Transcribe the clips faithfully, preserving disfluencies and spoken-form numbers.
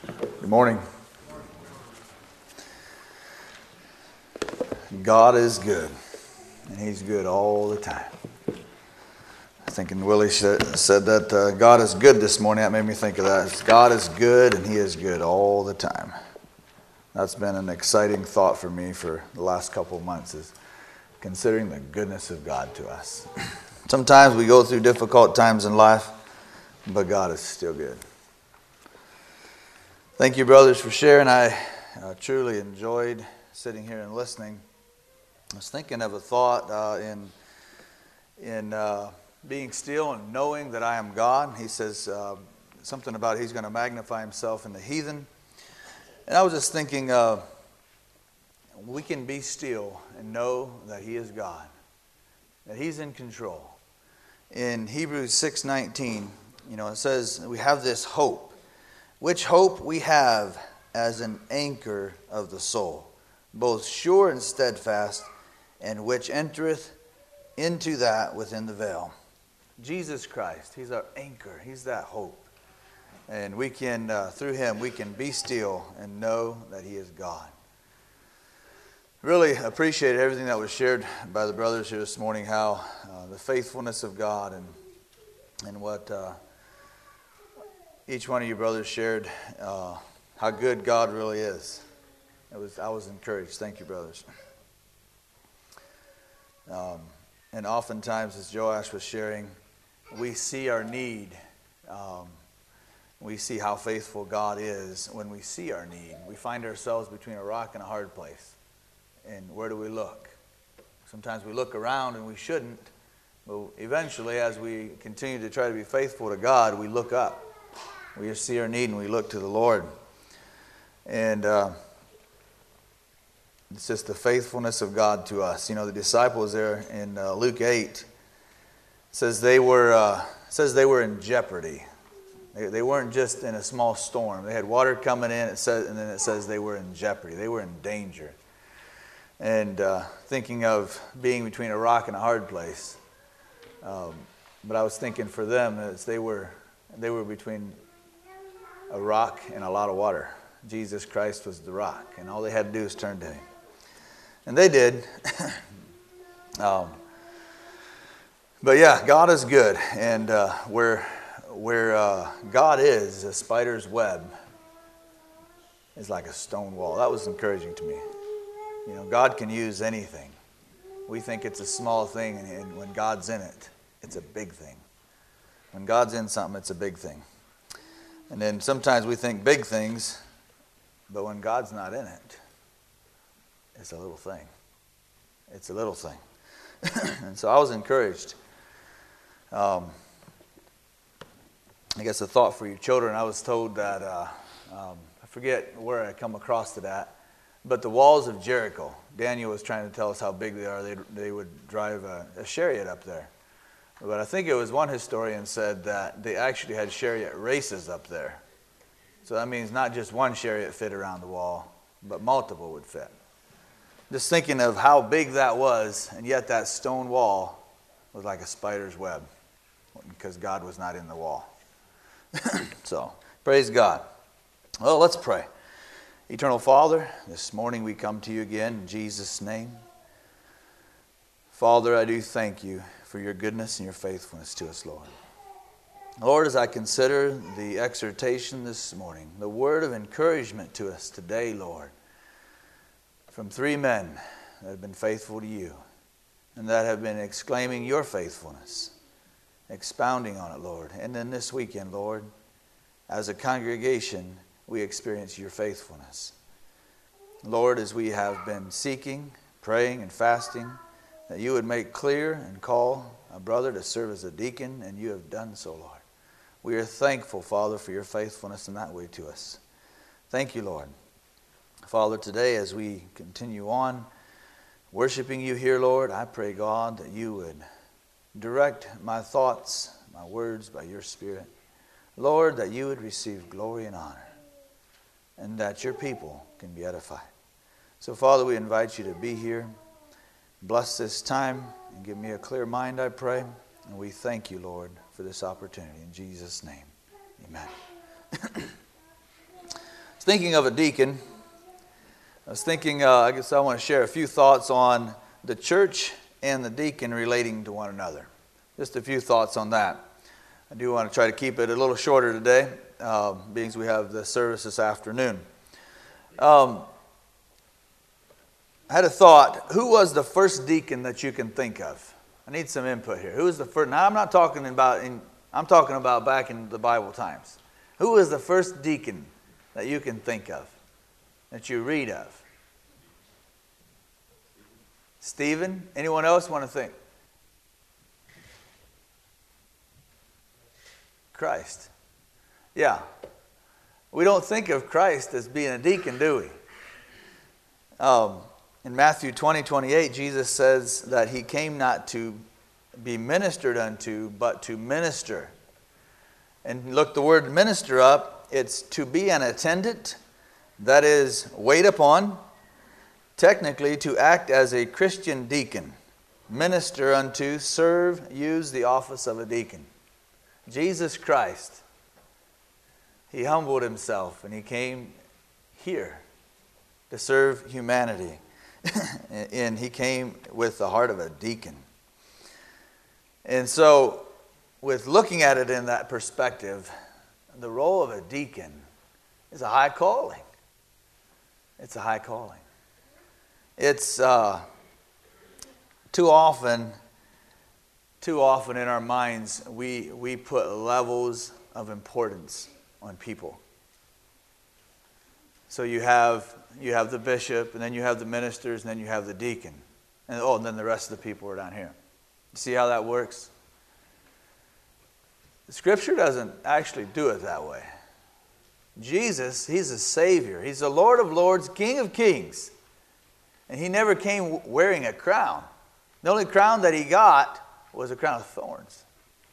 Good morning. God is good, and He's good all the time. I think when Willie said that uh, God is good this morning, that made me think of that. God is good, and He is good all the time. That's been an exciting thought for me for the last couple of months, is considering the goodness of God to us. Sometimes we go through difficult times in life, but God is still good. Thank you, brothers, for sharing. I uh, truly enjoyed sitting here and listening. I was thinking of a thought uh, in in uh, being still and knowing that I am God. He says uh, something about He's going to magnify Himself in the heathen. And I was just thinking, uh, we can be still and know that He is God, that He's in control. In Hebrews six nineteen, you know, it says we have this hope, which hope we have as an anchor of the soul, both sure and steadfast, and which entereth into that within the veil. Jesus Christ, He's our anchor. He's that hope. And we can, uh, through Him, we can be still and know that He is God. Really appreciated everything that was shared by the brothers here this morning, how uh, the faithfulness of God and, and what uh, each one of you brothers shared, uh, how good God really is. It was I was encouraged. Thank you, brothers. Um, and oftentimes, as Joash was sharing, we see our need. Um, we see how faithful God is when we see our need. We find ourselves between a rock and a hard place. And where do we look? Sometimes we look around and we shouldn't. But eventually, as we continue to try to be faithful to God, we look up. We see our need and we look to the Lord. And uh, it's just the faithfulness of God to us. You know, the disciples there in uh, Luke eight says they were uh, says they were in jeopardy. They, they weren't just in a small storm. They had water coming in. It says, and then it says they were in jeopardy. They were in danger. And uh, thinking of being between a rock and a hard place. Um, but I was thinking for them as they were they were between a rock and a lot of water. Jesus Christ was the rock, and all they had to do was turn to Him. And they did. um, but yeah, God is good. And uh, where, where uh, God is, a spider's web is like a stone wall. That was encouraging to me. You know, God can use anything. We think it's a small thing, and, and when God's in it, it's a big thing. When God's in something, it's a big thing. And then sometimes we think big things, but when God's not in it, it's a little thing. It's a little thing. And so I was encouraged. Um, I guess a thought for your children. I was told that, uh, um, I forget where I come across to that, but the walls of Jericho, Daniel was trying to tell us how big they are. They, they would drive a, a chariot up there. But I think it was one historian said that they actually had chariot races up there. So that means not just one chariot fit around the wall, but multiple would fit. Just thinking of how big that was, and yet that stone wall was like a spider's web because God was not in the wall. So, praise God. Well, let's pray. Eternal Father, this morning we come to you again in Jesus' name. Father, I do thank you for your goodness and your faithfulness to us, Lord. Lord, as I consider the exhortation this morning, the word of encouragement to us today, Lord, from three men that have been faithful to you and that have been exclaiming your faithfulness, expounding on it, Lord. And then this weekend, Lord, as a congregation, we experience your faithfulness. Lord, as we have been seeking, praying, and fasting, that you would make clear and call a brother to serve as a deacon, and you have done so, Lord. We are thankful, Father, for your faithfulness in that way to us. Thank you, Lord. Father, today as we continue on worshiping you here, Lord, I pray, God, that you would direct my thoughts, my words by your Spirit. Lord, that you would receive glory and honor, and that your people can be edified. So, Father, we invite you to be here. Bless this time and give me a clear mind, I pray. And we thank you, Lord, for this opportunity. In Jesus' name, amen. was thinking of a deacon. I was thinking, uh, I guess I want to share a few thoughts on the church and the deacon relating to one another. Just a few thoughts on that. I do want to try to keep it a little shorter today, uh, being as we have the service this afternoon. Um, I had a thought. Who was the first deacon that you can think of? I need some input here. Who was the first? Now I'm not talking about in. I'm talking about back in the Bible times. Who was the first deacon that you can think of, that you read of? Stephen? Anyone else want to think? Christ. Yeah. We don't think of Christ as being a deacon, do we? Um, in Matthew twenty, twenty-eight, Jesus says that he came not to be ministered unto, but to minister. And look the word minister up. It's to be an attendant, that is, wait upon, technically to act as a Christian deacon. Minister unto, serve, use the office of a deacon. Jesus Christ, he humbled himself and he came here to serve humanity. And he came with the heart of a deacon. And so, with looking at it in that perspective, the role of a deacon is a high calling. It's a high calling. It's uh, too often, too often in our minds, we, we put levels of importance on people. So you have you have the bishop, and then you have the ministers, and then you have the deacon. And oh, and then the rest of the people are down here. You see how that works? The Scripture doesn't actually do it that way. Jesus, he's a Savior. He's the Lord of Lords, King of Kings. And he never came wearing a crown. The only crown that he got was a crown of thorns.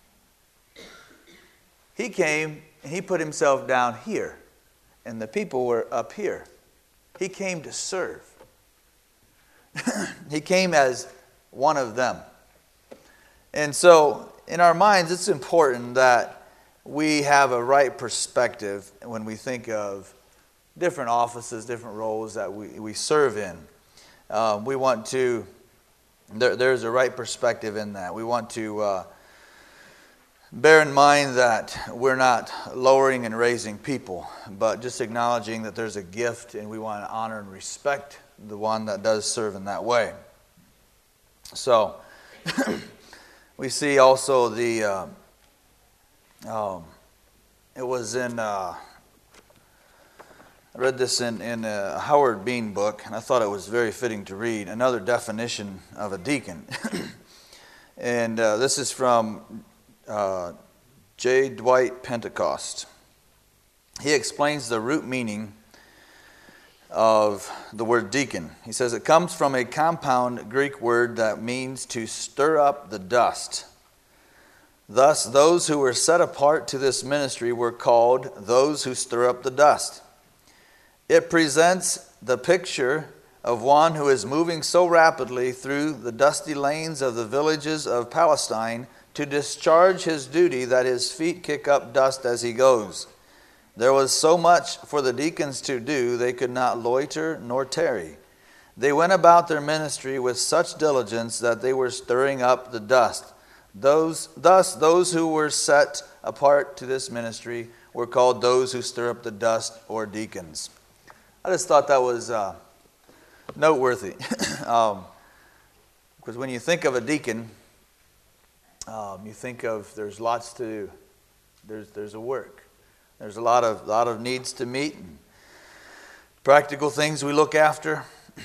He came and he put himself down here. And the people were up here. He came to serve. He came as one of them. And so, in our minds, it's important that we have a right perspective when we think of different offices, different roles that we, we serve in. Uh, we want to, there, there's a right perspective in that. We want to uh, bear in mind that we're not lowering and raising people, but just acknowledging that there's a gift and we want to honor and respect the one that does serve in that way. So, we see also the, uh, um, it was in, uh, I read this in, in a Howard Bean book, and I thought it was very fitting to read, another definition of a deacon. And uh, this is from uh, J. Dwight Pentecost. He explains the root meaning of the word deacon. He says it comes from a compound Greek word that means to stir up the dust. Thus, those who were set apart to this ministry were called those who stir up the dust. It presents the picture of one who is moving so rapidly through the dusty lanes of the villages of Palestine to discharge his duty that his feet kick up dust as he goes. There was so much for the deacons to do, they could not loiter nor tarry. They went about their ministry with such diligence that they were stirring up the dust. Those, thus, those who were set apart to this ministry were called those who stir up the dust, or deacons. I just thought that was uh, noteworthy. um, because when you think of a deacon, um, you think of there's lots to do. There's, there's a work. There's a lot of lot of needs to meet, and practical things we look after.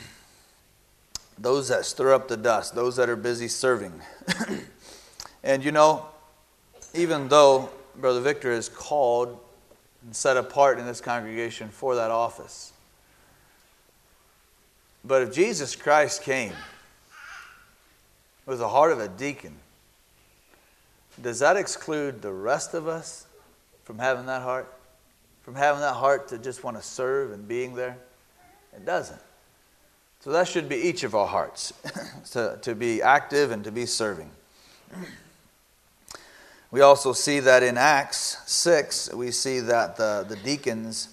Those that stir up the dust, those that are busy serving. And you know, even though Brother Victor is called and set apart in this congregation for that office, but if Jesus Christ came with the heart of a deacon, does that exclude the rest of us from having that heart? From having that heart to just want to serve and being there? It doesn't. So that should be each of our hearts, to, to be active and to be serving. We also see that in Acts six, we see that the, the deacons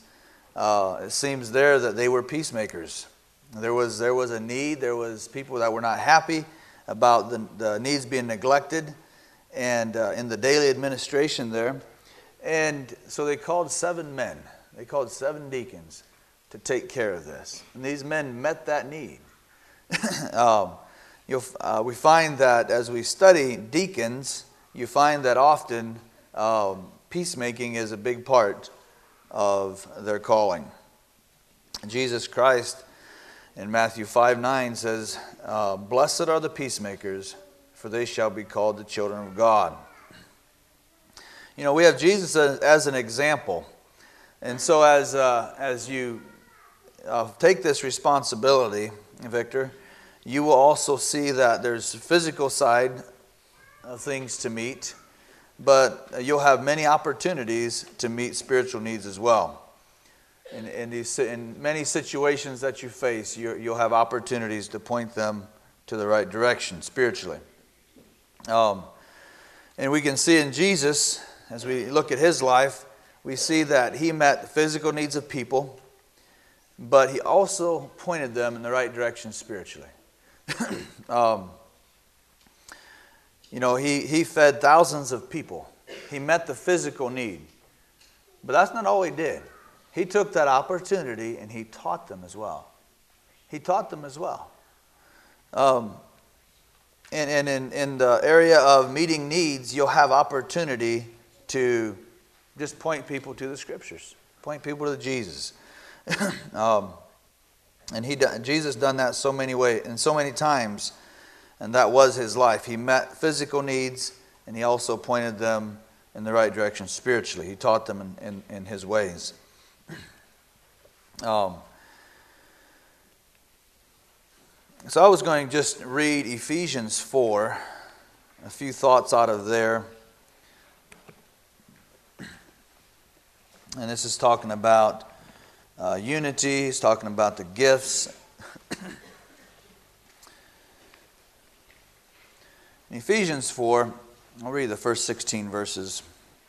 uh, it seems there that they were peacemakers. There was there was a need. There was people that were not happy about the, the needs being neglected, and uh, in the daily administration there. And so they called seven men. They called seven deacons to take care of this. And these men met that need. um, you'll, uh, we find that as we study deacons, you find that often um, peacemaking is a big part of their calling. Jesus Christ in Matthew five nine says, uh, "Blessed are the peacemakers, for they shall be called the children of God." You know, we have Jesus as, as an example. And so as uh, as you uh, take this responsibility, Victor, you will also see that there's physical side of things to meet, but you'll have many opportunities to meet spiritual needs as well. In, in, these, in many situations that you face, you, you'll have opportunities to point them to the right direction spiritually. Um, and we can see in Jesus, as we look at his life, we see that he met the physical needs of people, but he also pointed them in the right direction spiritually. um, you know, he, he fed thousands of people. He met the physical need. But that's not all he did. He took that opportunity and he taught them as well. He taught them as well. Um, and, and in, in the area of meeting needs, you'll have opportunity to just point people to the Scriptures. Point people to Jesus. um, and he Jesus done that so many ways and so many times, and that was his life. He met physical needs, and he also pointed them in the right direction spiritually. He taught them in, in, in his ways. Um, so I was going to just read Ephesians four, a few thoughts out of there. And this is talking about uh, unity. It's talking about the gifts. In Ephesians four, I'll read the first sixteen verses.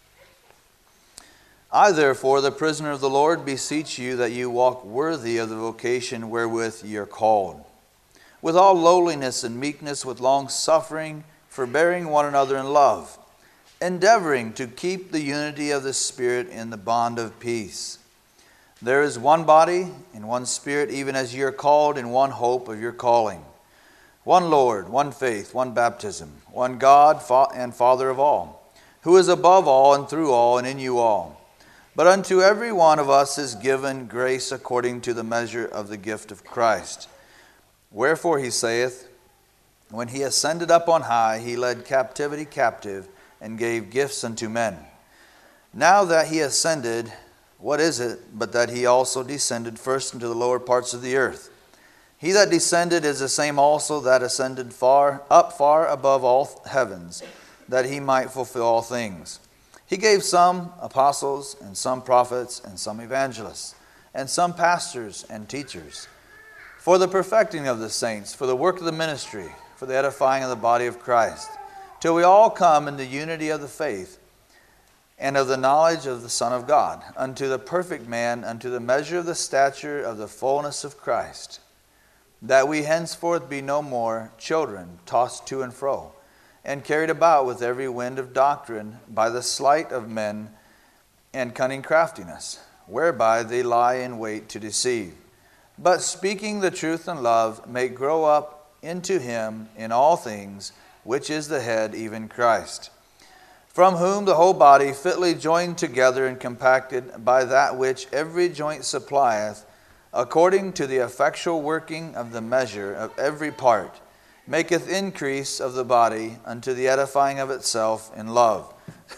"I therefore, the prisoner of the Lord, beseech you that you walk worthy of the vocation wherewith ye are called, with all lowliness and meekness, with long suffering, forbearing one another in love, endeavoring to keep the unity of the Spirit in the bond of peace. There is one body and one Spirit, even as ye are called in one hope of your calling. One Lord, one faith, one baptism, one God and Father of all, who is above all and through all and in you all. But unto every one of us is given grace according to the measure of the gift of Christ. Wherefore he saith, when he ascended up on high, he led captivity captive, and gave gifts unto men. Now that he ascended, what is it but that he also descended first into the lower parts of the earth? He that descended is the same also that ascended far up far above all heavens, that he might fulfill all things. He gave some apostles, and some prophets, and some evangelists, and some pastors and teachers, for the perfecting of the saints, for the work of the ministry, for the edifying of the body of Christ, till we all come in the unity of the faith and of the knowledge of the Son of God, unto the perfect man, unto the measure of the stature of the fullness of Christ, that we henceforth be no more children, tossed to and fro, and carried about with every wind of doctrine by the sleight of men and cunning craftiness, whereby they lie in wait to deceive. But speaking the truth in love, may grow up into him in all things, which is the head, even Christ, from whom the whole body fitly joined together and compacted by that which every joint supplieth, according to the effectual working of the measure of every part, maketh increase of the body unto the edifying of itself in love."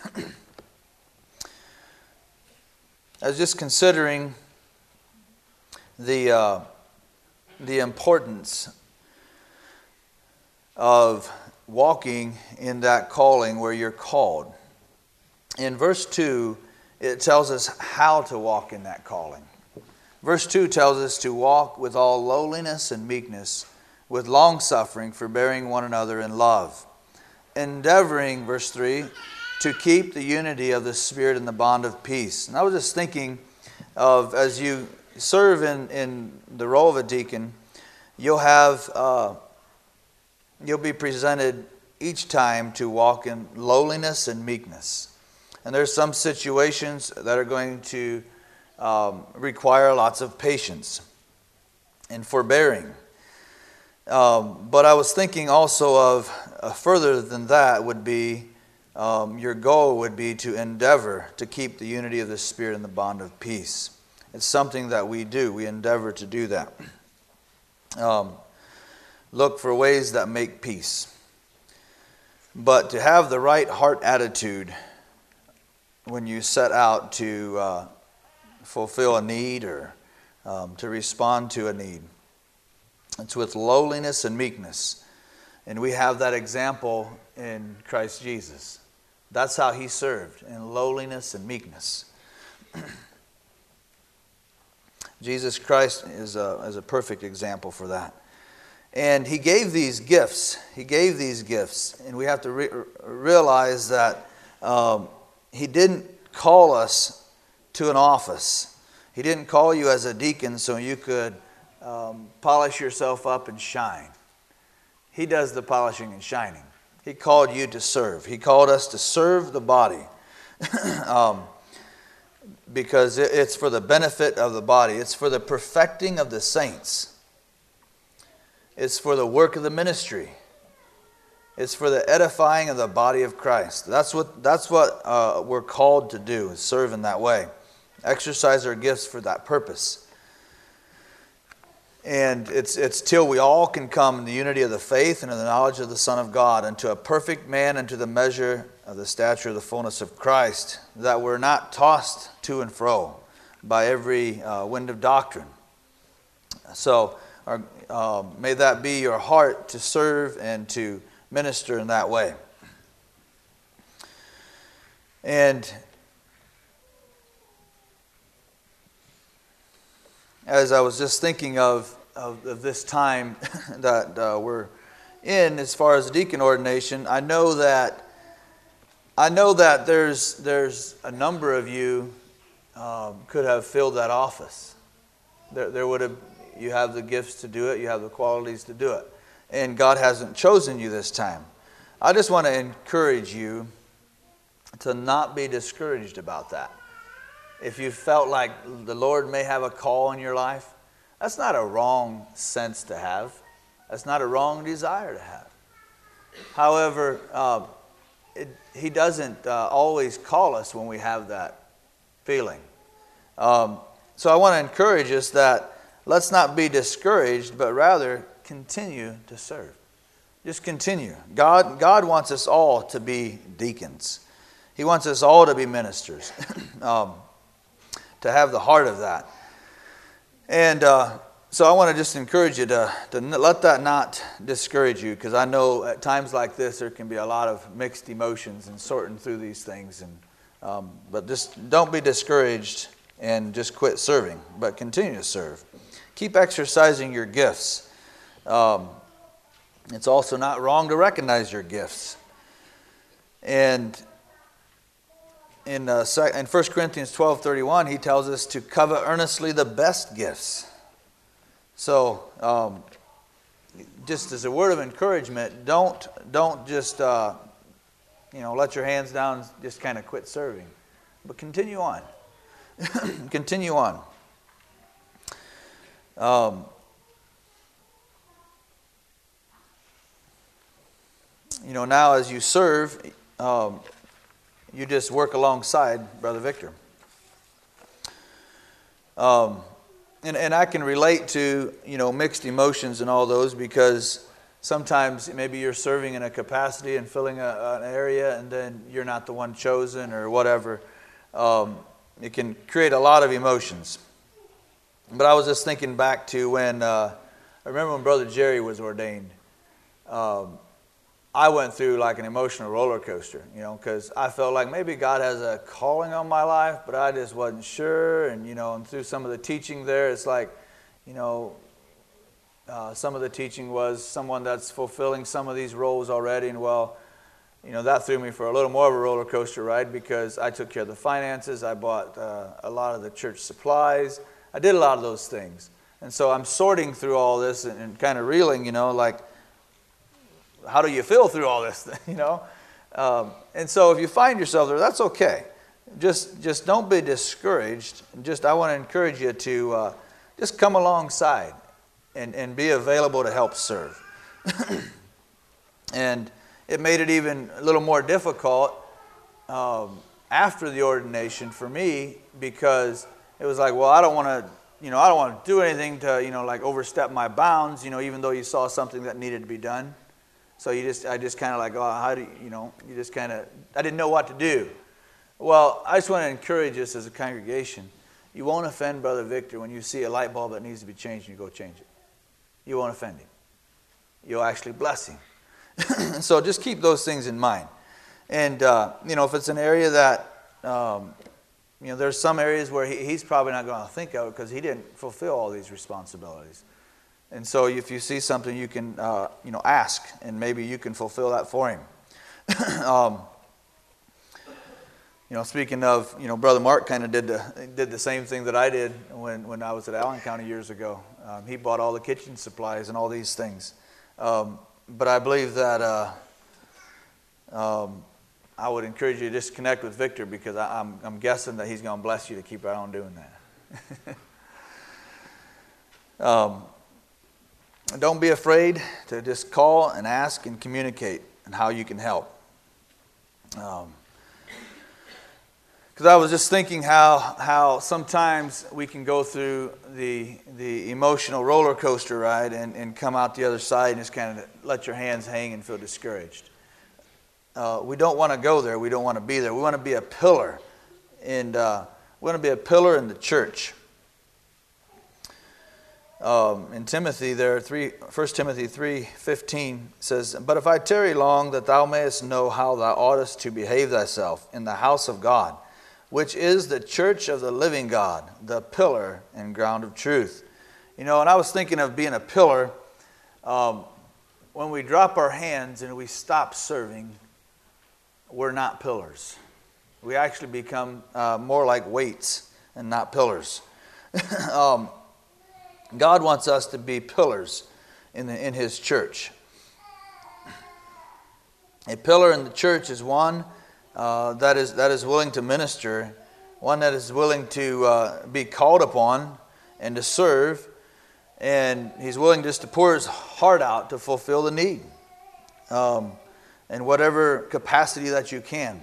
I was just considering the uh, the importance of walking in that calling where you're called. In verse two, it tells us how to walk in that calling. Verse two tells us to walk with all lowliness and meekness, with long suffering, forbearing one another in love, endeavoring, verse three, to keep the unity of the Spirit in the bond of peace. And I was just thinking of as you serve in, in the role of a deacon, you'll have uh, you'll be presented each time to walk in lowliness and meekness. And there's some situations that are going to um, require lots of patience and forbearing. Um, but I was thinking also of uh, further than that would be um, your goal would be to endeavor to keep the unity of the Spirit and the bond of peace. It's something that we do. We endeavor to do that. Um, look for ways that make peace. But to have the right heart attitude when you set out to uh, fulfill a need or um, to respond to a need, it's with lowliness and meekness. And we have that example in Christ Jesus. That's how he served, in lowliness and meekness. Jesus Christ is a, is a perfect example for that. And he gave these gifts. He gave these gifts. And we have to re- realize that um, he didn't call us to an office. He didn't call you as a deacon so you could um, polish yourself up and shine. He does the polishing and shining. He called you to serve. He called us to serve the body. um, because it's for the benefit of the body. It's for the perfecting of the saints. It's for the work of the ministry. It's for the edifying of the body of Christ. That's what that's what uh, we're called to do, is serve in that way. Exercise our gifts for that purpose. And it's it's till we all can come in the unity of the faith and in the knowledge of the Son of God, unto a perfect man, unto the measure of the stature of the fullness of Christ, that we're not tossed to and fro by every uh, wind of doctrine. So our, uh, may that be your heart to serve and to minister in that way. And as I was just thinking of, of, of this time that uh, we're in as far as deacon ordination, I know that I know that there's there's a number of you um, could have filled that office. There, there would have you have the gifts to do it, you have the qualities to do it, and God hasn't chosen you this time. I just want to encourage you to not be discouraged about that. If you felt like the Lord may have a call in your life, that's not a wrong sense to have. That's not a wrong desire to have. However, uh, it, He doesn't uh, always call us when we have that feeling. Um, so I want to encourage us that let's not be discouraged, but rather continue to serve. Just continue. God, God wants us all to be deacons. He wants us all to be ministers. um, to have the heart of that. And uh, so I want to just encourage you to, to let that not discourage you, because I know at times like this there can be a lot of mixed emotions in sorting through these things. And um, but just don't be discouraged and just quit serving, but continue to serve. Keep exercising your gifts. Um, it's also not wrong to recognize your gifts. And In, uh, in First Corinthians twelve thirty-one, he tells us to covet earnestly the best gifts. So, um, just as a word of encouragement, don't don't just uh, you know let your hands down and just kind of quit serving, but continue on. Continue on. Um, you know, now as you serve, um, you just work alongside Brother Victor. Um, and, and I can relate to, you know, mixed emotions and all those, because sometimes maybe you're serving in a capacity and filling a, an area, and then you're not the one chosen or whatever. Um, it can create a lot of emotions. But I was just thinking back to when, uh, I remember when Brother Jerry was ordained. Um, I went through like an emotional roller coaster, you know, because I felt like maybe God has a calling on my life, but I just wasn't sure. And, you know, and through some of the teaching there, it's like, you know, uh, some of the teaching was someone that's fulfilling some of these roles already. And, well, you know, that threw me for a little more of a roller coaster ride because I took care of the finances. I bought uh, a lot of the church supplies. I did a lot of those things. And so I'm sorting through all this and, and kind of reeling, you know, like, how do you feel through all this, you know? Um, and so if you find yourself there, that's okay. Just just don't be discouraged. Just I want to encourage you to uh, just come alongside and, and be available to help serve. And it made it even a little more difficult um, after the ordination for me, because it was like, well, I don't want to, you know, I don't want to do anything to, you know, like overstep my bounds, you know, even though you saw something that needed to be done. So you just, I just kind of like, oh, how do you, you know, you just kind of, I didn't know what to do. Well, I just want to encourage us as a congregation. You won't offend Brother Victor when you see a light bulb that needs to be changed and you go change it. You won't offend him. You'll actually bless him. So just keep those things in mind. And, uh, you know, if it's an area that, um, you know, there's some areas where he, he's probably not going to think of it because he didn't fulfill all these responsibilities. And so if you see something, you can, uh, you know, ask, and maybe you can fulfill that for him. um, you know, speaking of, you know, Brother Mark kind of did the did the same thing that I did when, when I was at Allen County years ago. Um, he bought all the kitchen supplies and all these things. Um, but I believe that uh, um, I would encourage you to just connect with Victor, because I, I'm, I'm guessing that he's going to bless you to keep right on doing that. um, don't be afraid to just call and ask and communicate and how you can help. Um, Because I was just thinking how how sometimes we can go through the the emotional roller coaster ride and, and come out the other side and just kind of let your hands hang and feel discouraged. Uh, we don't want to go there. We don't want to be there. We want to be a pillar, and uh, we want to be a pillar in the church. Um, in Timothy, there, three, First Timothy three fifteen says, "But if I tarry long, that thou mayest know how thou oughtest to behave thyself in the house of God, which is the church of the living God, the pillar and ground of truth." You know, and I was thinking of being a pillar. Um, when we drop our hands and we stop serving, we're not pillars. We actually become uh, more like weights and not pillars. um, God wants us to be pillars in the, in His church. A pillar in the church is one Uh, that is that is willing to minister, one that is willing to uh, be called upon and to serve, and he's willing just to pour his heart out to fulfill the need, um, in whatever capacity that you can.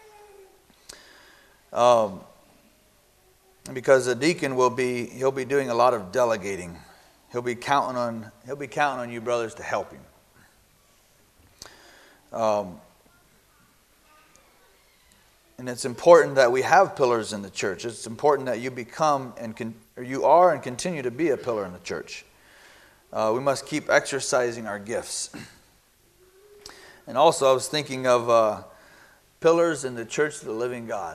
Um, because a deacon will be he'll be doing a lot of delegating. He'll be counting on he'll be counting on you brothers to help him. Um, And it's important that we have pillars in the church. It's important that you become and con- or you are and continue to be a pillar in the church. Uh, we must keep exercising our gifts. And also, I was thinking of uh, pillars in the church of the living God.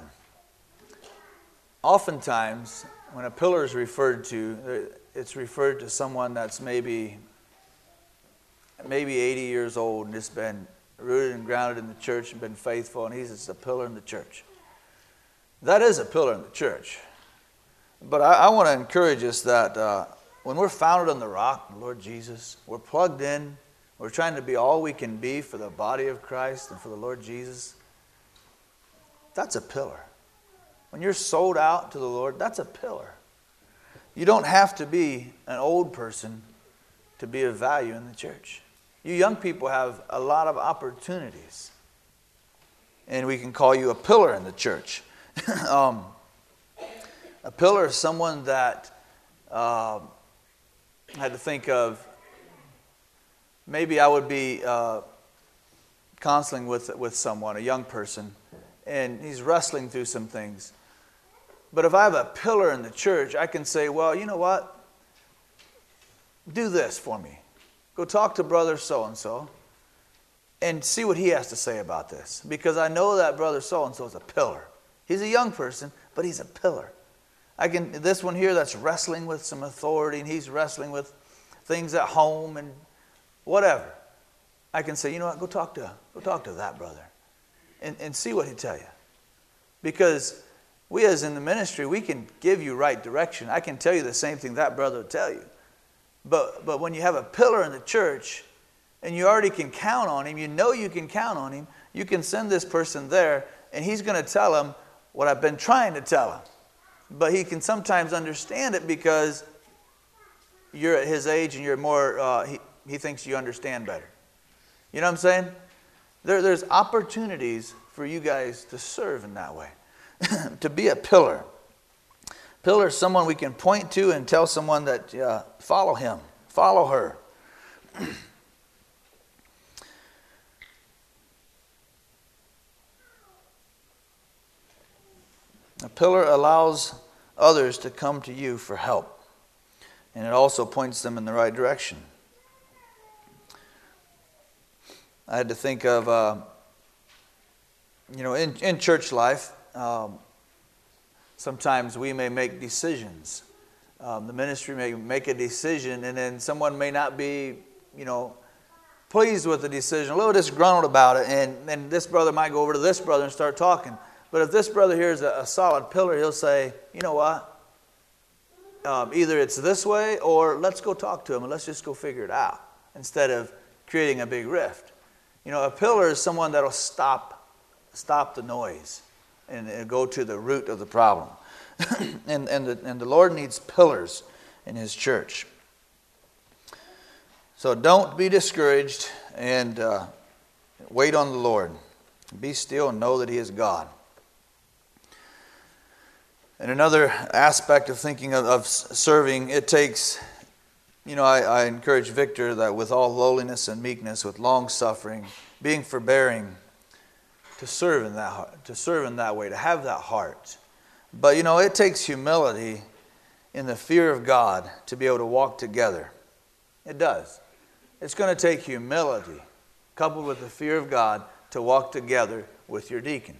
Oftentimes, when a pillar is referred to, it's referred to someone that's maybe maybe eighty years old and just been rooted and grounded in the church and been faithful, and he's just a pillar in the church. That is a pillar in the church. But I, I want to encourage us that uh, when we're founded on the rock, the Lord Jesus, we're plugged in, we're trying to be all we can be for the body of Christ and for the Lord Jesus, that's a pillar. When you're sold out to the Lord, that's a pillar. You don't have to be an old person to be of value in the church. You young people have a lot of opportunities. And we can call you a pillar in the church. um, a pillar is someone that uh, I had to think of, maybe I would be uh, counseling with, with someone, a young person, and he's wrestling through some things. But if I have a pillar in the church, I can say, well, you know what? Do this for me. Go talk to brother so-and-so and see what he has to say about this. Because I know that brother so-and-so is a pillar. He's a young person, but he's a pillar. I can this one here that's wrestling with some authority, and he's wrestling with things at home and whatever. I can say, you know what, go talk to go talk to that brother. and, and see what he'll tell you. Because we as in the ministry, we can give you right direction. I can tell you the same thing that brother will tell you. But, but when you have a pillar in the church and you already can count on him, you know you can count on him, you can send this person there and he's going to tell him what I've been trying to tell him. But he can sometimes understand it because you're at his age and you're more, uh, he, he thinks you understand better. You know what I'm saying? There, there's opportunities for you guys to serve in that way. To be a pillar. Pillar is someone we can point to and tell someone that uh, follow him, follow her. A pillar allows others to come to you for help. And it also points them in the right direction. I had to think of, uh, you know, in, in church life, um, sometimes we may make decisions. Um, the ministry may make a decision, and then someone may not be, you know, pleased with the decision, a little disgruntled about it, and then this brother might go over to this brother and start talking. But if this brother here is a, a solid pillar, he'll say, you know what? Um, either it's this way, or let's go talk to him and let's just go figure it out, instead of creating a big rift. You know, a pillar is someone that'll stop, stop the noise and, and go to the root of the problem. and, and, the, and the Lord needs pillars in his church. So don't be discouraged, and uh, wait on the Lord. Be still and know that he is God. And another aspect of thinking of, of serving, it takes, you know, I, I encourage Victor that with all lowliness and meekness, with long suffering, being forbearing, to serve in that to serve in that way, to have that heart. But you know, it takes humility in the fear of God to be able to walk together. It does. It's going to take humility coupled with the fear of God to walk together with your deacon.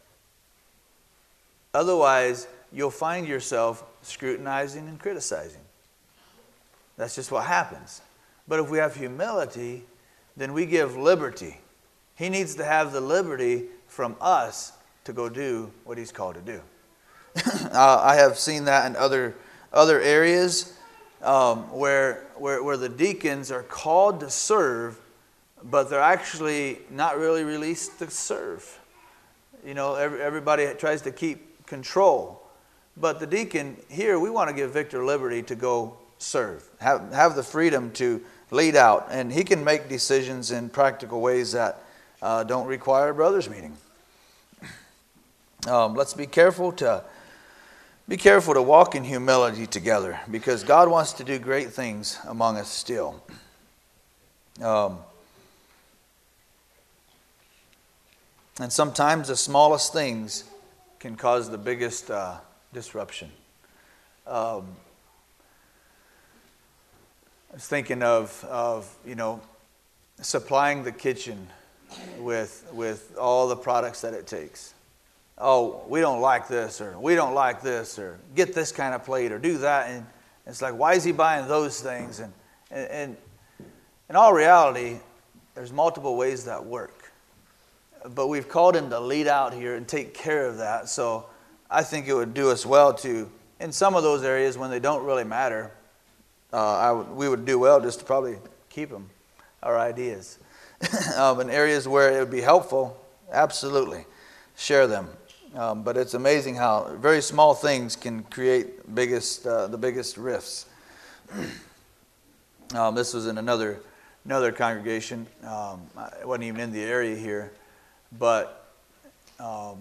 Otherwise, you'll find yourself scrutinizing and criticizing. That's just what happens. But if we have humility, then we give liberty. He needs to have the liberty from us to go do what he's called to do. uh, I have seen that in other other areas um, where, where where the deacons are called to serve, but they're actually not really released to serve. You know, every, everybody tries to keep control. But the deacon here, we want to give Victor liberty to go serve. Have, have the freedom to lead out. And he can make decisions in practical ways that uh, don't require a brothers meeting. Um, let's be careful to be careful to walk in humility together, because God wants to do great things among us still. Um, and sometimes the smallest things can cause the biggest uh, disruption. Um, I was thinking of, of, you know, supplying the kitchen with with all the products that it takes. Oh, we don't like this, or we don't like this, or get this kind of plate, or do that. And it's like, why is he buying those things? And, and, and in all reality, there's multiple ways that work. But we've called him to lead out here and take care of that. So I think it would do us well to, in some of those areas when they don't really matter, uh, I would, we would do well just to probably keep them, our ideas. um, in areas where it would be helpful, absolutely, share them. Um, but it's amazing how very small things can create biggest uh, the biggest rifts. um, this was in another another congregation. Um, I wasn't even in the area here, but um,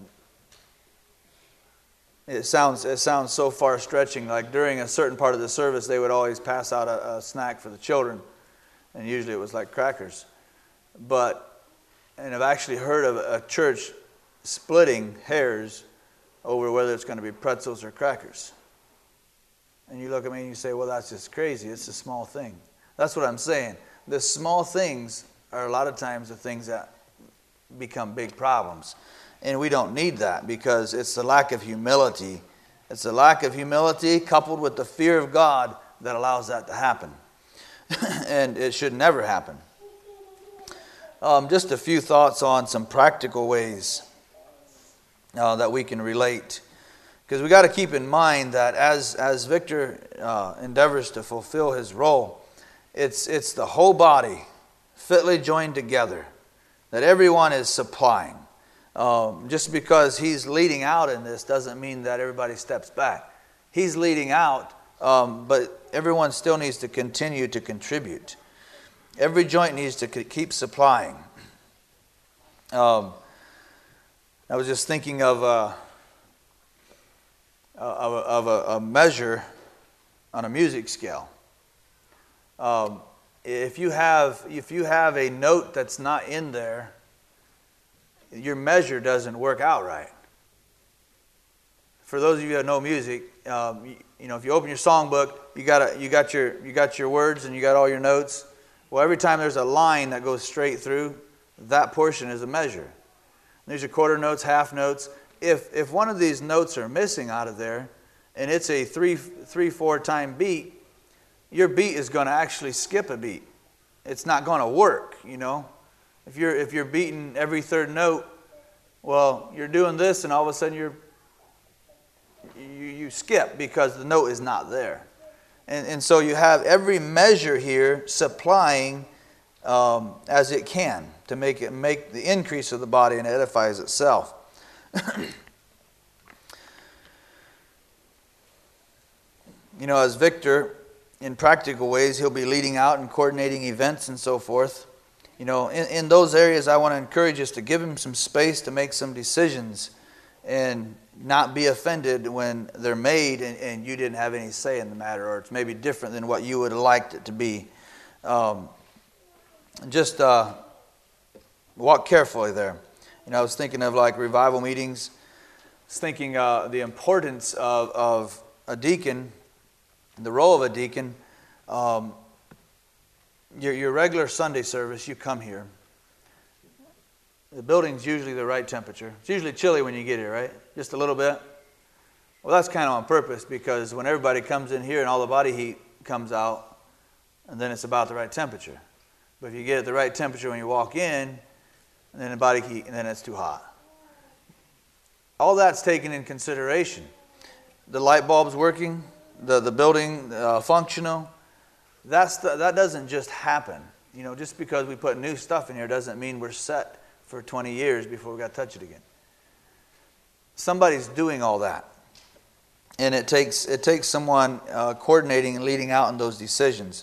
it sounds it sounds so far stretching. Like during a certain part of the service, they would always pass out a, a snack for the children, and usually it was like crackers. But and I've actually heard of a church splitting hairs over whether it's going to be pretzels or crackers. And you look at me and you say, well, that's just crazy. It's a small thing. That's what I'm saying. The small things are a lot of times the things that become big problems. And we don't need that, because it's the lack of humility. It's the lack of humility coupled with the fear of God that allows that to happen. And it should never happen. um, just a few thoughts on some practical ways uh, that we can relate. Because we got to keep in mind that as as Victor uh, endeavors to fulfill his role, it's it's the whole body fitly joined together that everyone is supplying. Um, just because he's leading out in this doesn't mean that everybody steps back. He's leading out, um, but everyone still needs to continue to contribute. Every joint needs to keep supplying. Um, I was just thinking of a, of, a, of a, a measure on a music scale. Um, if you have if you have a note that's not in there, your measure doesn't work out right. For those of you that know music, um, you, you know if you open your songbook, you got a, you got your you got your words and you got all your notes. Well, every time there's a line that goes straight through, that portion is a measure. There's your quarter notes, half notes. If if one of these notes are missing out of there, and it's a three three four time beat, your beat is going to actually skip a beat. It's not going to work. You know, if you're if you're beating every third note, well, you're doing this, and all of a sudden you're you you skip because the note is not there. And, and so you have every measure here supplying um, as it can to make it make the increase of the body and edifies itself. You know, as Victor, in practical ways, he'll be leading out and coordinating events and so forth. You know, in, in those areas, I want to encourage us to give him some space to make some decisions and not be offended when they're made and, and you didn't have any say in the matter, or it's maybe different than what you would have liked it to be. Um, just uh, walk carefully there. You know, I was thinking of like revival meetings. I was thinking uh, the importance of, of a deacon, the role of a deacon. Um, your, your regular Sunday service, you come here. The building's usually the right temperature. It's usually chilly when you get here, right? Just a little bit. Well, that's kind of on purpose because when everybody comes in here and all the body heat comes out, and then it's about the right temperature. But if you get it the right temperature when you walk in, and then the body heat, and then it's too hot. All that's taken in consideration. The light bulb's working, the, the building uh, functional. That's the, that doesn't just happen. You know, just because we put new stuff in here doesn't mean we're set for twenty years before we got to touch it again. Somebody's doing all that. And it takes it takes someone uh, coordinating and leading out in those decisions.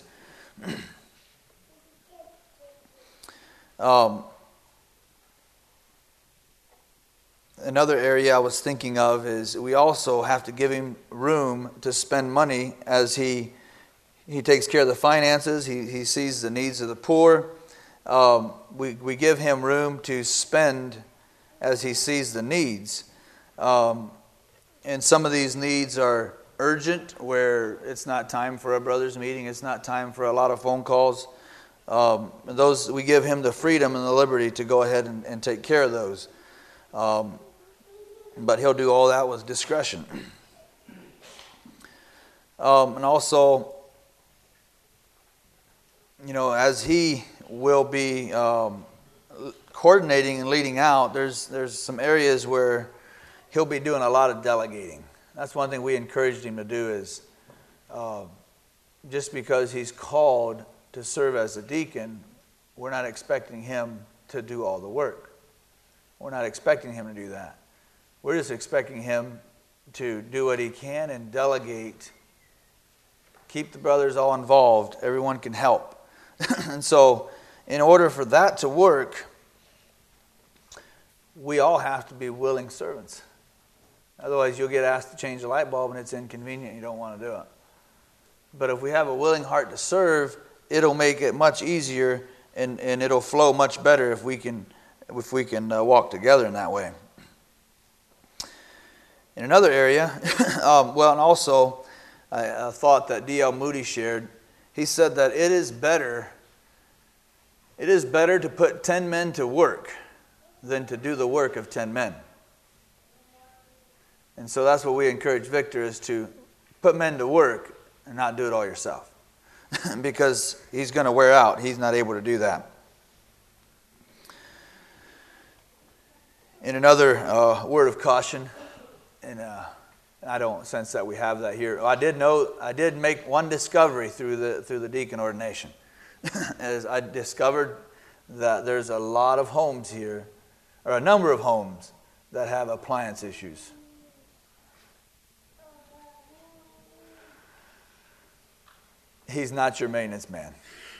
um, another area I was thinking of is we also have to give him room to spend money as he he takes care of the finances. He he sees the needs of the poor. Um, we, we give him room to spend as he sees the needs. Um, and some of these needs are urgent, where it's not time for a brothers meeting. It's not time for a lot of phone calls. Um, those we give him the freedom and the liberty to go ahead and, and take care of those. Um, but he'll do all that with discretion. Um, and also, you know, as he will be um, coordinating and leading out, there's there's some areas where he'll be doing a lot of delegating. That's one thing we encouraged him to do is uh, just because he's called to serve as a deacon, we're not expecting him to do all the work. We're not expecting him to do that. We're just expecting him to do what he can and delegate. Keep the brothers all involved. Everyone can help. And so, in order for that to work, we all have to be willing servants. Otherwise, you'll get asked to change the light bulb and it's inconvenient. You don't want to do it. But if we have a willing heart to serve, it'll make it much easier and, and it'll flow much better if we can if we can uh, walk together in that way. In another area, um, well, and also a thought that D L Moody shared, he said that it is better It is better to put ten men to work than to do the work of ten men. And so that's what we encourage Victor, is to put men to work and not do it all yourself. Because he's going to wear out. He's not able to do that. In another uh, word of caution, and uh, I don't sense that we have that here. I did know I did make one discovery through the through the deacon ordination, as I discovered that there's a lot of homes here, or a number of homes that have appliance issues. He's not your maintenance man.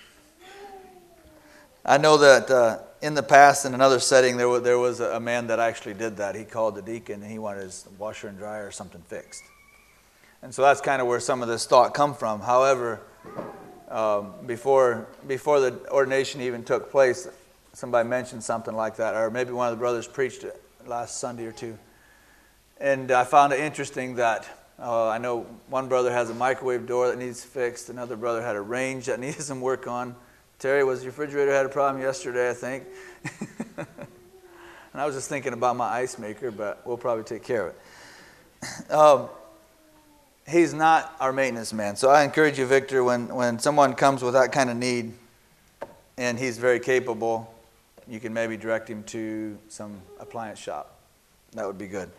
I know that uh, in the past, in another setting, there was, there was a man that actually did that. He called the deacon and he wanted his washer and dryer or something fixed. And so that's kind of where some of this thought come from. However, um, before before the ordination even took place, somebody mentioned something like that, or maybe one of the brothers preached it last Sunday or two. And I found it interesting that uh, I know one brother has a microwave door that needs fixed. Another brother had a range that needed some work on. Terry, was your refrigerator had a problem yesterday, I think. And I was just thinking about my ice maker, but we'll probably take care of it. Um, he's not our maintenance man. So I encourage you, Victor, when, when someone comes with that kind of need and he's very capable, you can maybe direct him to some appliance shop. That would be good.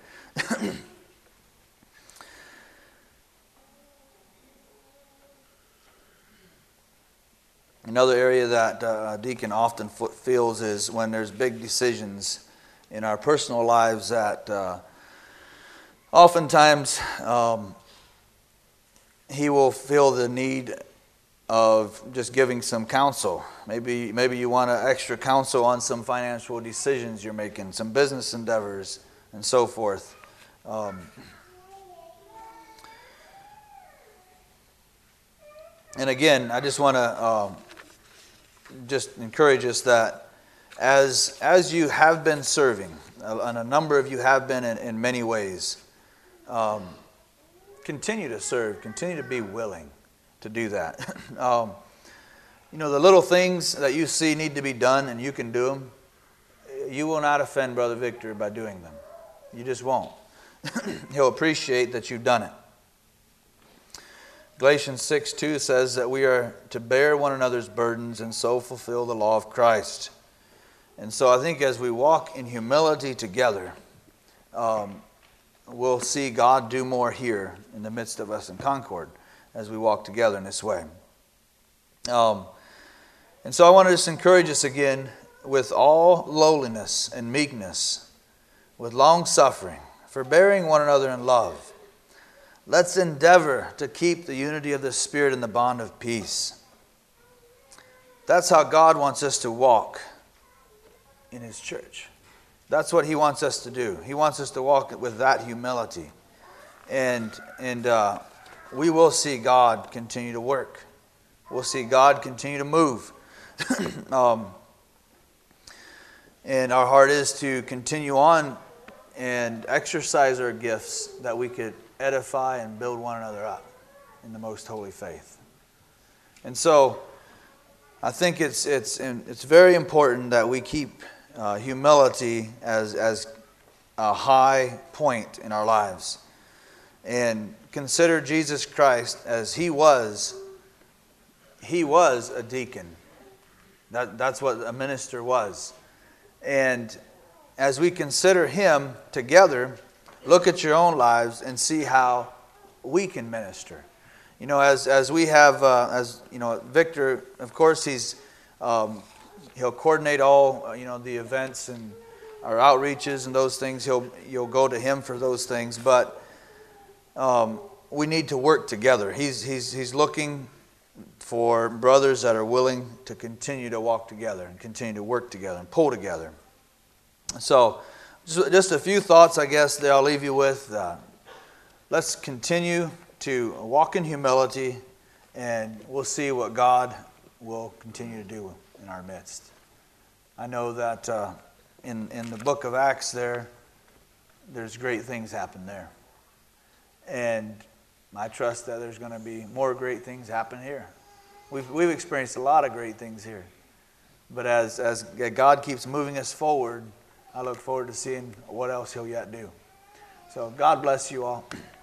Another area that uh, a deacon often feels is when there's big decisions in our personal lives that uh, oftentimes um, he will feel the need of just giving some counsel. Maybe maybe you want an extra counsel on some financial decisions you're making, some business endeavors, and so forth. Um, and again, I just want to um, just encourage us that as as you have been serving, and a number of you have been in, in many ways, um, continue to serve, continue to be willing to do that. um, you know, the little things that you see need to be done and you can do them, you will not offend Brother Victor by doing them. You just won't. He'll appreciate that you've done it. Galatians six two says that we are to bear one another's burdens and so fulfill the law of Christ. And so I think as we walk in humility together, um, we'll see God do more here in the midst of us in Concord as we walk together in this way. Um, and so I want to just encourage us again with all lowliness and meekness, with long suffering, forbearing one another in love. Let's endeavor to keep the unity of the Spirit in the bond of peace. That's how God wants us to walk in His church. That's what He wants us to do. He wants us to walk with that humility. And, and uh, we will see God continue to work. We'll see God continue to move. um, and our heart is to continue on and exercise our gifts that we could edify and build one another up in the most holy faith. And so I think it's it's it's very important that we keep uh, humility as as a high point in our lives, and consider Jesus Christ as He was. He was a deacon. That that's what a minister was. And as we consider Him together, look at your own lives and see how we can minister. You know, as as we have, uh, as you know, Victor, of course, he's um, he'll coordinate all uh, you know the events and our outreaches and those things. He'll you'll go to him for those things, but um, we need to work together. He's he's he's looking for brothers that are willing to continue to walk together and continue to work together and pull together. So, just a few thoughts, I guess, that I'll leave you with. Uh, let's continue to walk in humility, and we'll see what God will continue to do in our midst. I know that uh, in, in the book of Acts there, there's great things happen there. And I trust that there's going to be more great things happen here. We've, we've experienced a lot of great things here. But as, as God keeps moving us forward, I look forward to seeing what else He'll yet do. So God bless you all.